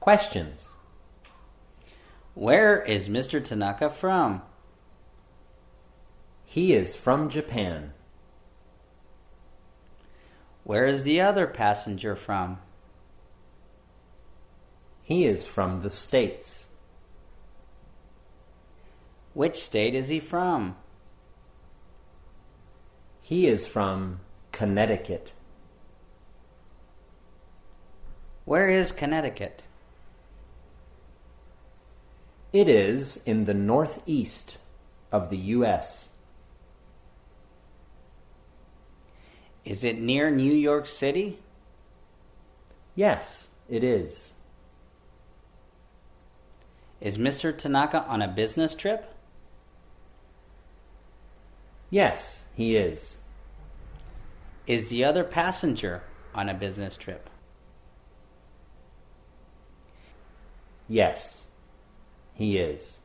Questions. Where is Mr. Tanaka from? He is from Japan. Where is the other passenger from? He is from the States. Which state is he from? He is from Connecticut. Where is Connecticut? It is in the northeast of the U.S. Is it near New York City? Yes, it is. Is Mr. Tanaka on a business trip? Yes, he is. Is the other passenger on a business trip? Yes, he is.